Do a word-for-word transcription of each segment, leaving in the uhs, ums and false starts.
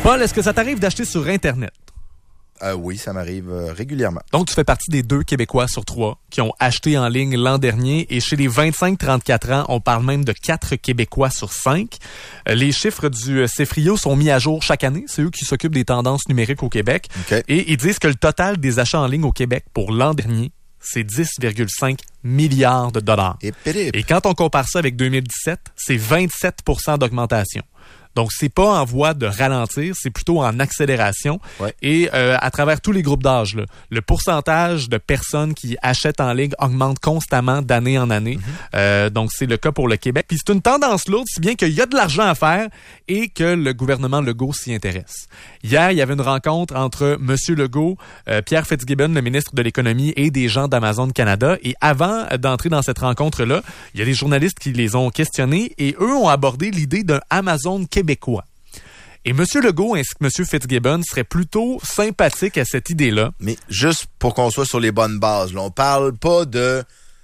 Paul, est-ce que ça t'arrive d'acheter sur Internet? Euh, oui, ça m'arrive euh, régulièrement. Donc, tu fais partie des deux Québécois sur trois qui ont acheté en ligne l'an dernier. Et chez les vingt-cinq trente-quatre ans, on parle même de quatre Québécois sur cinq. Euh, les chiffres du euh, Cefrio sont mis à jour chaque année. C'est eux qui s'occupent des tendances numériques au Québec. Okay. Et ils disent que le total des achats en ligne au Québec pour l'an dernier, c'est dix virgule cinq milliards de dollars. Et, Et quand on compare ça avec deux mille dix-sept, c'est vingt-sept pour cent d'augmentation. Donc, c'est pas en voie de ralentir, c'est plutôt en accélération. Ouais. Et euh, à travers tous les groupes d'âge, là, le pourcentage de personnes qui achètent en ligne augmente constamment d'année en année. Mm-hmm. Euh, donc, c'est le cas pour le Québec. Puis c'est une tendance lourde, si bien qu'il y a de l'argent à faire et que le gouvernement Legault s'y intéresse. Hier, il y avait une rencontre entre M. Legault, euh, Pierre Fitzgibbon, le ministre de l'Économie, et des gens d'Amazon Canada. Et avant d'entrer dans cette rencontre-là, il y a des journalistes qui les ont questionnés et eux ont abordé l'idée d'un Amazon Québec. Québécois. Et M. Legault ainsi que M. Fitzgibbon seraient plutôt sympathiques à cette idée-là. Mais juste pour qu'on soit sur les bonnes bases, là, on parle pas de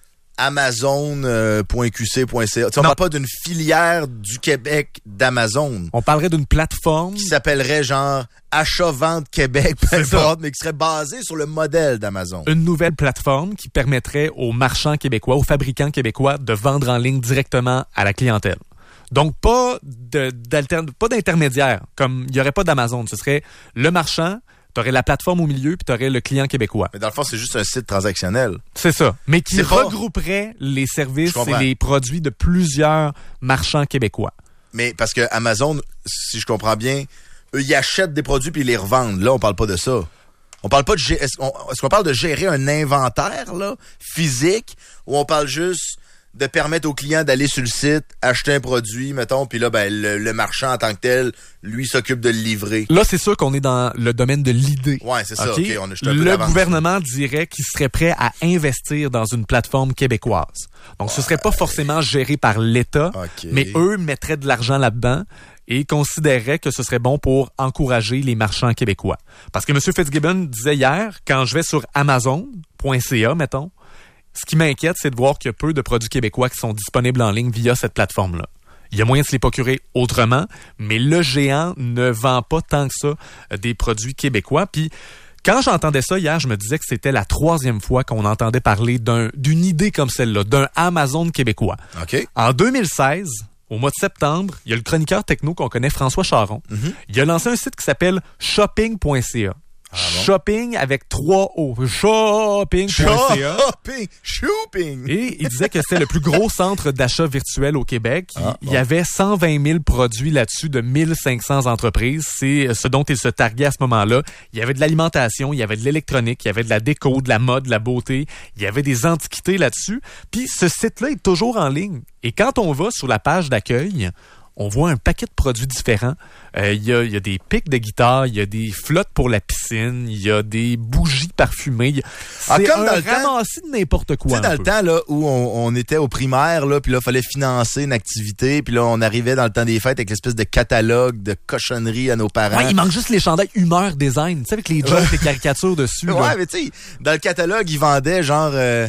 Amazon point Q C point C A. On parle pas d'une filière du Québec d'Amazon. On parlerait d'une plateforme qui s'appellerait genre Achat-Vente Québec, peu importe, mais qui serait basée sur le modèle d'Amazon. Une nouvelle plateforme qui permettrait aux marchands québécois, aux fabricants québécois de vendre en ligne directement à la clientèle. Donc, pas de, d'alterne, pas d'intermédiaire, comme il n'y aurait pas d'Amazon. Ce serait le marchand, tu aurais la plateforme au milieu, puis tu aurais le client québécois. Mais dans le fond, c'est juste un site transactionnel. C'est ça. Mais qui c'est regrouperait pas... les services et les produits de plusieurs marchands québécois. Mais parce que Amazon, si je comprends bien, eux, ils achètent des produits puis ils les revendent. Là, on parle pas de ça. On parle pas de... G... Est-ce, qu'on... Est-ce qu'on parle de gérer un inventaire là, physique, ou on parle juste... de permettre aux clients d'aller sur le site, acheter un produit, mettons, puis là, ben le, le marchand en tant que tel, lui, s'occupe de le livrer. Là, c'est sûr qu'on est dans le domaine de l'idée. Ouais, c'est ça. Okay? OK, on a, je suis un peu le d'avance. gouvernement dirait qu'il serait prêt à investir dans une plateforme québécoise. Donc, ouais. Ce serait pas forcément géré par l'État, okay. Mais eux mettraient de l'argent là-dedans et considéraient que ce serait bon pour encourager les marchands québécois. Parce que M. Fitzgibbon disait hier, quand je vais sur Amazon point C A, mettons, ce qui m'inquiète, c'est de voir qu'il y a peu de produits québécois qui sont disponibles en ligne via cette plateforme-là. Il y a moyen de se les procurer autrement, mais le géant ne vend pas tant que ça des produits québécois. Puis, quand j'entendais ça hier, je me disais que c'était la troisième fois qu'on entendait parler d'un, d'une idée comme celle-là, d'un Amazon québécois. Okay. En deux mille seize, au mois de septembre, il y a le chroniqueur techno qu'on connaît, François Charon. Mm-hmm. Il a lancé un site qui s'appelle shopping point C A. Ah bon? Shopping avec trois O. shopping point C A. Shopping. Shopping. Et il disait que c'était le plus gros centre d'achat virtuel au Québec. Ah, il bon. y avait cent vingt mille produits là-dessus de mille cinq cents entreprises. C'est ce dont il se targuait à ce moment-là. Il y avait de l'alimentation, il y avait de l'électronique, il y avait de la déco, de la mode, de la beauté. Il y avait des antiquités là-dessus. Puis ce site-là est toujours en ligne. Et quand on va sur la page d'accueil, on voit un paquet de produits différents. Euh, il y a, il y a des pics de guitare, il y a des flottes pour la piscine, il y a des bougies parfumées. C'est ah, comme un dans le ramassis temps, de n'importe quoi. Tu sais, dans peu. le temps là où on, on était au primaire, là, puis là, il fallait financer une activité, puis là, on arrivait dans le temps des fêtes avec l'espèce de catalogue de cochonneries à nos parents. Ouais, il manque juste les chandails Humeur Design, tu sais, avec les jokes, les caricatures dessus. Ouais, là. mais tu sais, dans le catalogue, ils vendaient genre... Euh,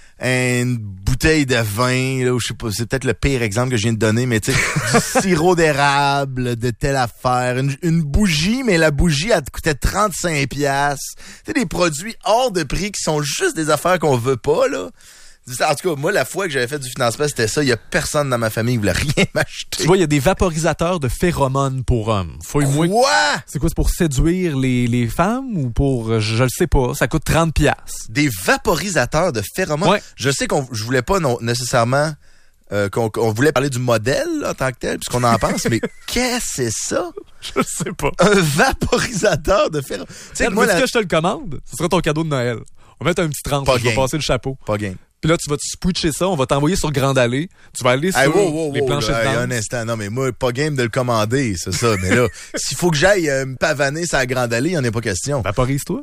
une bouteille de vin, là, je sais pas, c'est peut-être le pire exemple que je viens de donner, mais tu sais, du sirop d'érable, de telle affaire, une, une bougie, mais la bougie, elle coûtait trente-cinq piastres. Tu sais, des produits hors de prix qui sont juste des affaires qu'on veut pas, là. En tout cas, moi, la fois que j'avais fait du financement, c'était ça. Il y a personne dans ma famille qui voulait rien m'acheter. Tu vois, il y a des vaporisateurs de phéromones pour hommes. Fouille-moi. Quoi? C'est quoi? C'est pour séduire les, les femmes ou pour... Je, je le sais pas. Ça coûte trente piastres. Des vaporisateurs de phéromones? Ouais. Je sais qu'on je voulais pas non, nécessairement... Euh, qu'on, qu'on voulait parler du modèle là, en tant que tel, puisqu'on en pense, mais qu'est-ce que c'est ça? Je sais pas. Un vaporisateur de phéromones. Tu sais, moi, la... que je te le commande? Ce sera ton cadeau de Noël. On va mettre un petit trente. Je vais passer le chapeau. Pas game. Puis là, tu vas te switcher ça, on va t'envoyer sur Grande Allée. Tu vas aller sur hey, wow, wow, les wow, planchers là, de danse. Hey, un instant, non, mais moi, pas game de le commander, c'est ça. Mais là, s'il faut que j'aille euh, me pavaner sur la Grande Allée, il n'y en a pas question. Vaporise-toi.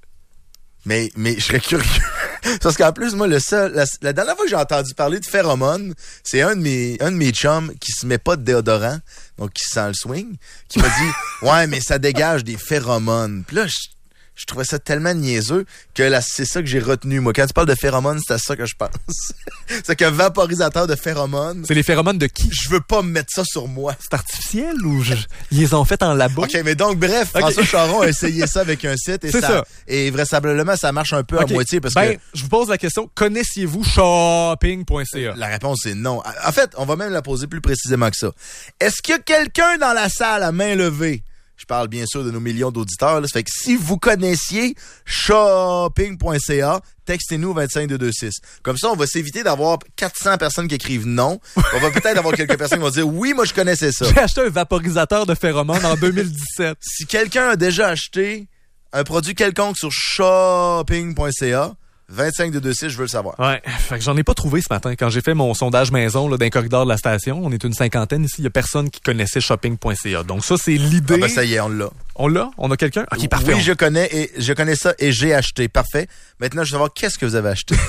Mais, mais je serais curieux. Parce qu'en plus, moi, le seul, la, la dernière fois que j'ai entendu parler de phéromones, c'est un de mes, un de mes chums qui se met pas de déodorant, donc qui sent le swing, qui m'a dit, ouais, mais ça dégage des phéromones. Puis là, je, je trouvais ça tellement niaiseux que là, c'est ça que j'ai retenu. Moi, quand tu parles de phéromones, c'est à ça que je pense. C'est qu'un vaporisateur de phéromones. C'est les phéromones de qui? Je veux pas me mettre ça sur moi. C'est artificiel ou je, ils les ont fait en labo? OK, mais donc, bref, okay. François Charon a essayé ça avec un site et c'est ça, ça. Et vraisemblablement, ça marche un peu okay. à moitié parce ben, que... je vous pose la question, connaissiez-vous shopping point c a? La réponse est non. En fait, on va même la poser plus précisément que ça. Est-ce qu'il y a quelqu'un dans la salle à main levée? Je parle bien sûr de nos millions d'auditeurs. Là. Ça fait que si vous connaissiez shopping point c a, textez-nous vingt-cinq deux deux six. Comme ça, on va s'éviter d'avoir quatre cents personnes qui écrivent non. On va peut-être avoir quelques personnes qui vont dire oui, moi je connaissais ça. J'ai acheté un vaporisateur de phéromones en deux mille dix-sept. Si quelqu'un a déjà acheté un produit quelconque sur shopping point c a, vingt-cinq deux deux six, je veux le savoir. Ouais, fait que j'en ai pas trouvé ce matin. Quand j'ai fait mon sondage maison là, dans le corridor de la station, on est une cinquantaine ici, il y a personne qui connaissait shopping point c a. Donc ça, c'est l'idée. Ah ben ça y est, on l'a. On l'a? On a quelqu'un? OK, parfait. Oui, je connais et je connais ça et j'ai acheté. Parfait. Maintenant, je veux savoir qu'est-ce que vous avez acheté.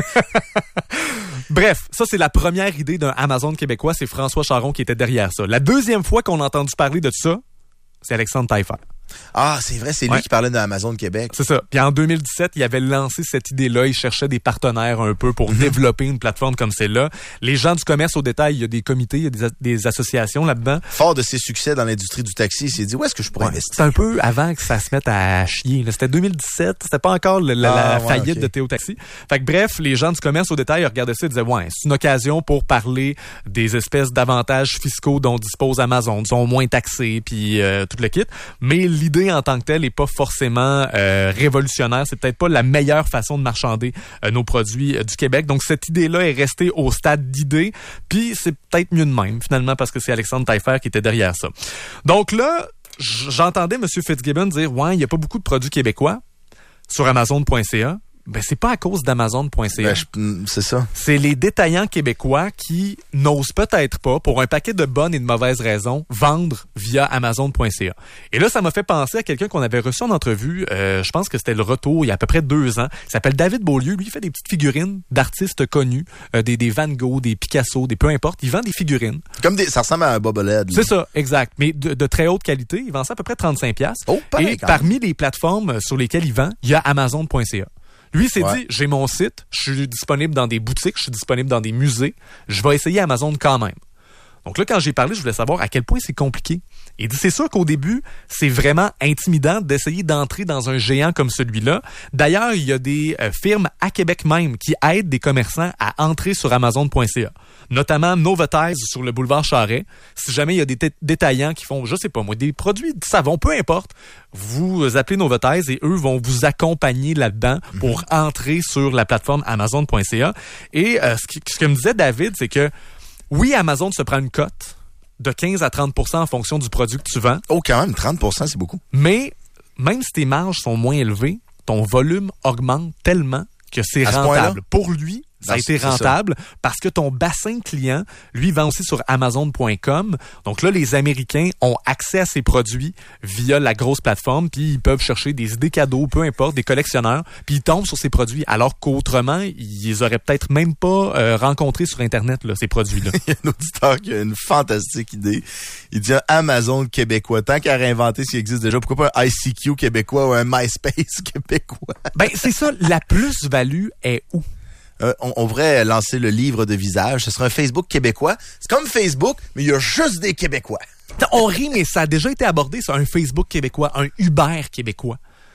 Bref, ça, c'est la première idée d'un Amazon québécois. C'est François Charon qui était derrière ça. La deuxième fois qu'on a entendu parler de ça, c'est Alexandre Taillefer. Ah, c'est vrai, c'est lui ouais. qui parlait d'Amazon Québec. C'est ça. Puis en deux mille dix-sept, il avait lancé cette idée-là. Il cherchait des partenaires un peu pour mm-hmm. développer une plateforme comme celle-là. Les gens du commerce au détail, il y a des comités, il y a des, a- des associations là-dedans. Fort de ses succès dans l'industrie du taxi, il s'est dit, où est-ce que je pourrais ouais, investir? C'est un peu avant que ça se mette à chier. Là. C'était deux mille dix-sept, c'était pas encore le, la, ah, la ouais, faillite okay. de Théo Taxi. Fait que bref, les gens du commerce au détail regardaient ça et disaient, ouais, c'est une occasion pour parler des espèces d'avantages fiscaux dont dispose Amazon, sont moins taxés, puis euh, tout le kit. Mais l'idée en tant que telle n'est pas forcément euh, révolutionnaire. C'est peut-être pas la meilleure façon de marchander euh, nos produits euh, du Québec. Donc, cette idée-là est restée au stade d'idée. Puis, c'est peut-être mieux de même, finalement, parce que c'est Alexandre Taillefer qui était derrière ça. Donc là, j'entendais M. Fitzgibbon dire « Ouais, il n'y a pas beaucoup de produits québécois sur Amazon point c a. » Ben, c'est pas à cause d'Amazon point c a. Ben, je, c'est ça. C'est les détaillants québécois qui n'osent peut-être pas, pour un paquet de bonnes et de mauvaises raisons, vendre via Amazon point c a. Et là, ça m'a fait penser à quelqu'un qu'on avait reçu en entrevue, euh, je pense que c'était le retour il y a à peu près deux ans. Il s'appelle David Beaulieu. Lui, il fait des petites figurines d'artistes connus, euh, des, des Van Gogh, des Picasso, des peu importe. Il vend des figurines. Comme des, ça ressemble à un bobblehead. C'est ça, exact. Mais de, de très haute qualité. Il vend ça à peu près trente-cinq dollars. Oh, pareil, et parmi les plateformes sur lesquelles il vend, il y a Amazon point c a. Lui, il s'est ouais. dit, j'ai mon site, je suis disponible dans des boutiques, je suis disponible dans des musées, je vais essayer Amazon quand même. Donc là, quand j'ai parlé, je voulais savoir à quel point c'est compliqué. Il dit, c'est sûr qu'au début, c'est vraiment intimidant d'essayer d'entrer dans un géant comme celui-là. D'ailleurs, il y a des euh, firmes à Québec même qui aident des commerçants à entrer sur Amazon point c a. Notamment Novotize sur le boulevard Charest. Si jamais il y a des t- détaillants qui font, je sais pas moi, des produits de savon, peu importe, vous appelez Novotize et eux vont vous accompagner là-dedans mm-hmm. pour entrer sur la plateforme Amazon point c a. Et euh, ce, qui, ce que me disait David, c'est que oui, Amazon se prend une cote de quinze à trente pour cent en fonction du produit que tu vends. Oh, quand même, trente pour cent, c'est beaucoup. Mais même si tes marges sont moins élevées, ton volume augmente tellement que c'est à rentable. Pour lui, ça non, a été rentable parce que ton bassin client, lui, vend aussi sur Amazon point com. Donc là, les Américains ont accès à ces produits via la grosse plateforme, puis ils peuvent chercher des idées cadeaux, peu importe, des collectionneurs, puis ils tombent sur ces produits, alors qu'autrement, ils les auraient peut-être même pas euh, rencontrés sur Internet, là, ces produits-là. Il y a un auditeur qui a une fantastique idée. Il dit un Amazon québécois. Tant qu'à réinventer ce qui existe déjà, pourquoi pas un I C Q québécois ou un MySpace québécois? Ben, c'est ça. La plus-value est où? Euh, on, on devrait lancer le livre de visage. Ce serait un Facebook québécois. C'est comme Facebook, mais il y a juste des Québécois. On rit, mais ça a déjà été abordé, ça, un Facebook québécois, un Uber québécois.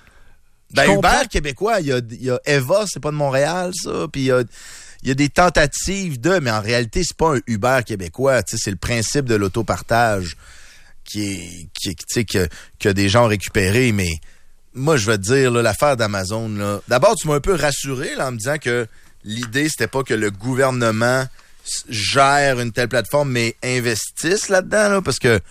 Ben, Uber québécois, il y a, il y a Eva, c'est pas de Montréal, ça. Puis il y a, il y a des tentatives de, mais en réalité, c'est pas un Uber québécois. Tu sais, c'est le principe de l'autopartage qui est, qui est, tu sais, que, que des gens ont récupéré, mais moi, je vais te dire, là, l'affaire d'Amazon, là. D'abord, tu m'as un peu rassuré, là, en me disant que l'idée, c'était pas que le gouvernement gère une telle plateforme, mais investisse là-dedans, là, parce que,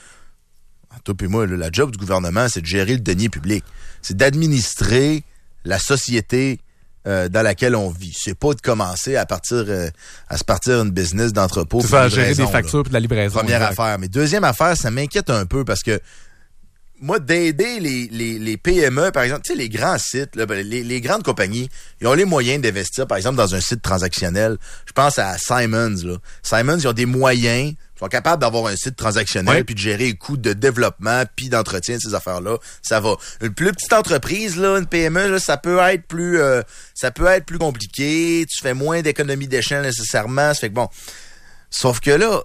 toi et moi, là, la job du gouvernement, c'est de gérer le denier public. C'est d'administrer la société euh, dans laquelle on vit. C'est pas de commencer à partir euh, à se partir une business d'entrepôt. C'est ça, gérer des factures et de la livraison. Première exact. affaire. Mais deuxième affaire, ça m'inquiète un peu parce que moi, d'aider les, les, les P M E, par exemple, tu sais, les grands sites, là, les, les grandes compagnies, ils ont les moyens d'investir, par exemple, dans un site transactionnel. Je pense à Simons, là. Simons, ils ont des moyens, ils sont capables d'avoir un site transactionnel, ouais. puis de gérer les coûts de développement, puis d'entretien de ces affaires-là. Ça va. Une plus petite entreprise, là, une P M E, là, ça peut être plus, euh, ça peut être plus compliqué. Tu fais moins d'économies d'échelle nécessairement. Ça fait que bon. Sauf que là,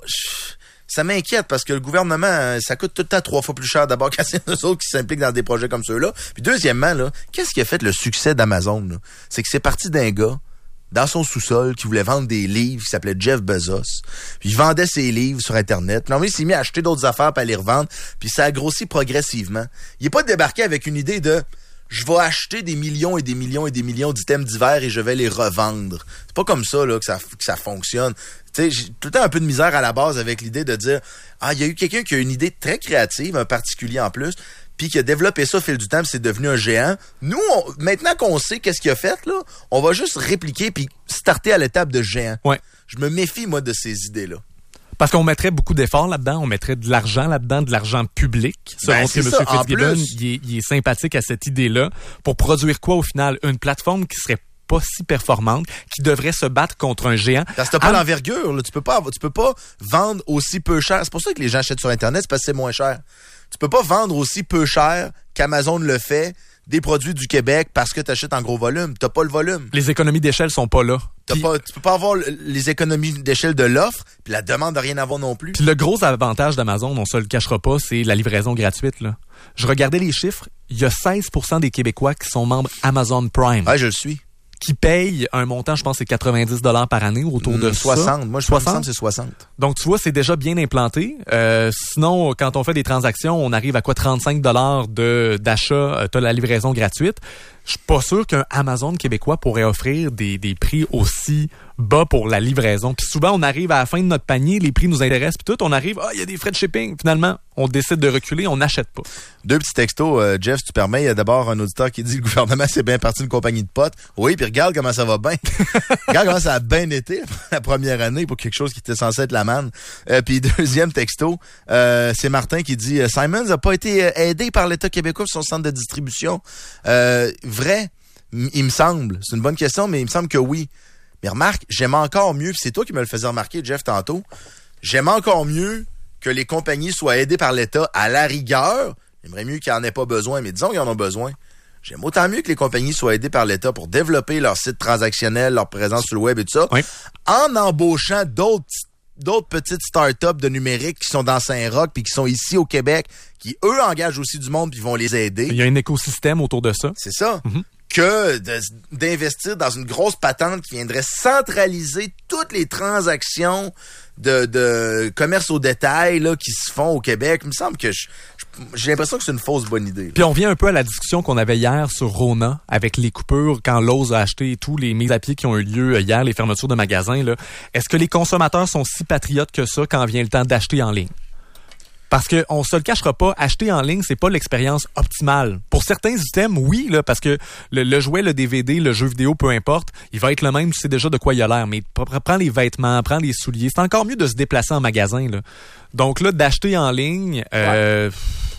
ça m'inquiète parce que le gouvernement, ça coûte tout le temps trois fois plus cher d'abord qu'à ces autres qui s'impliquent dans des projets comme ceux-là. Puis deuxièmement, là, qu'est-ce qui a fait le succès d'Amazon, là? C'est que c'est parti d'un gars dans son sous-sol qui voulait vendre des livres qui s'appelait Jeff Bezos. Puis il vendait ses livres sur Internet. Puis il s'est mis à acheter d'autres affaires pour aller les revendre. Puis ça a grossi progressivement. Il n'est pas débarqué avec une idée de je vais acheter des millions et des millions et des millions d'items divers et je vais les revendre. C'est pas comme ça là que ça, que ça fonctionne. Tu sais, j'ai tout le temps un peu de misère à la base avec l'idée de dire ah, il y a eu quelqu'un qui a une idée très créative, un particulier en plus, puis qui a développé ça au fil du temps, puis c'est devenu un géant. Nous, on, maintenant qu'on sait qu'est-ce qu'il a fait, là, on va juste répliquer puis starter à l'étape de géant. Ouais. Je me méfie, moi, de ces idées-là. Parce qu'on mettrait beaucoup d'efforts là-dedans, on mettrait de l'argent là-dedans, de l'argent public. Selon Ben, ce que M. Fitzgibbon, il est, il est sympathique à cette idée-là. Pour produire quoi au final? Une plateforme qui serait pas si performante, qui devrait se battre contre un géant. Parce que t'as pas ah, l'envergure, là. Tu peux pas, tu peux pas vendre aussi peu cher. C'est pour ça que les gens achètent sur Internet, c'est parce que c'est moins cher. Tu peux pas vendre aussi peu cher qu'Amazon le fait des produits du Québec parce que tu achètes en gros volume. T'as pas le volume. Les économies d'échelle sont pas là. T'as Puis, pas, tu peux pas avoir les économies d'échelle de l'offre, puis la demande de rien avoir non plus. Puis le gros avantage d'Amazon, on se le cachera pas, c'est la livraison gratuite, là. Je regardais les chiffres, il y a seize pour cent des Québécois qui sont membres Amazon Prime. Ouais, je le suis. Qui payent un montant, je pense, c'est quatre-vingt-dix dollars par année, autour mmh, de soixante. Ça. Moi, je pense que c'est soixante. Donc, tu vois, c'est déjà bien implanté. Euh, sinon, quand on fait des transactions, on arrive à quoi? trente-cinq dollars de, d'achat, euh, t'as la livraison gratuite. Je suis pas sûr qu'un Amazon québécois pourrait offrir des, des prix aussi bas pour la livraison. Puis souvent, on arrive à la fin de notre panier, les prix nous intéressent, puis tout, on arrive, ah, il y a des frais de shipping. Finalement, on décide de reculer, on n'achète pas. Deux petits textos, euh, Jeff, si tu permets. Il y a d'abord un auditeur qui dit le gouvernement c'est bien parti d'une compagnie de potes. Oui, puis regarde comment ça va bien. Regarde comment ça a bien été la première année pour quelque chose qui était censé être la manne. Euh, puis deuxième texto, euh, c'est Martin qui dit « Simons n'a pas été aidé par l'État québécois sur son centre de distribution. Euh, » Vrai, il me semble. C'est une bonne question, mais il me semble que oui. Mais remarque, j'aime encore mieux, puis c'est toi qui me le faisais remarquer, Jeff, tantôt, j'aime encore mieux que les compagnies soient aidées par l'État à la rigueur. J'aimerais mieux qu'ils n'en aient pas besoin, mais disons qu'ils en ont besoin. J'aime autant mieux que les compagnies soient aidées par l'État pour développer leur site transactionnel, leur présence sur le web et tout ça, oui. en embauchant d'autres d'autres petites start-up de numérique qui sont dans Saint-Roch puis qui sont ici au Québec, qui, eux, engagent aussi du monde puis vont les aider. Il y a un écosystème autour de ça. C'est ça. Mm-hmm. Que de, d'investir dans une grosse patente qui viendrait centraliser toutes les transactions de, de commerce au détail là, qui se font au Québec. Il me semble que je, je, j'ai l'impression que c'est une fausse bonne idée. Là. Puis on vient un peu à la discussion qu'on avait hier sur Rona avec les coupures quand Lowe's a acheté tous les mises à pied qui ont eu lieu hier, les fermetures de magasins. Là. Est-ce que les consommateurs sont si patriotes que ça quand vient le temps d'acheter en ligne? Parce que on se le cachera pas, acheter en ligne, c'est pas l'expérience optimale. Pour certains items, oui, là, parce que le, le jouet, le D V D, le jeu vidéo, peu importe, il va être le même, tu sais déjà de quoi il a l'air. Mais prends les vêtements, prends les souliers. C'est encore mieux de se déplacer en magasin, là. Donc là, d'acheter en ligne, euh, ouais.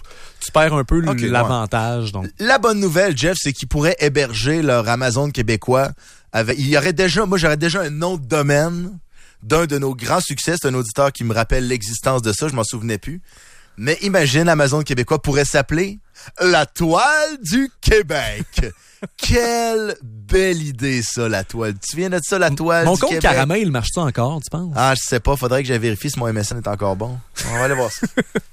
tu perds un peu okay, l'avantage. Ouais. Donc. La bonne nouvelle, Jeff, c'est qu'ils pourraient héberger leur Amazon québécois. Avec, il y aurait déjà, moi, j'aurais déjà un nom de domaine d'un de nos grands succès. C'est un auditeur qui me rappelle l'existence de ça, je m'en souvenais plus. Mais imagine, Amazon québécois pourrait s'appeler La Toile du Québec. Quelle belle idée, ça, La Toile. Tu viens de ça, La Toile Mon du compte Québec? Caramel, marche ça encore, tu penses? Ah, je sais pas, faudrait que j'aille vérifier si mon M S N est encore bon. On va aller voir ça.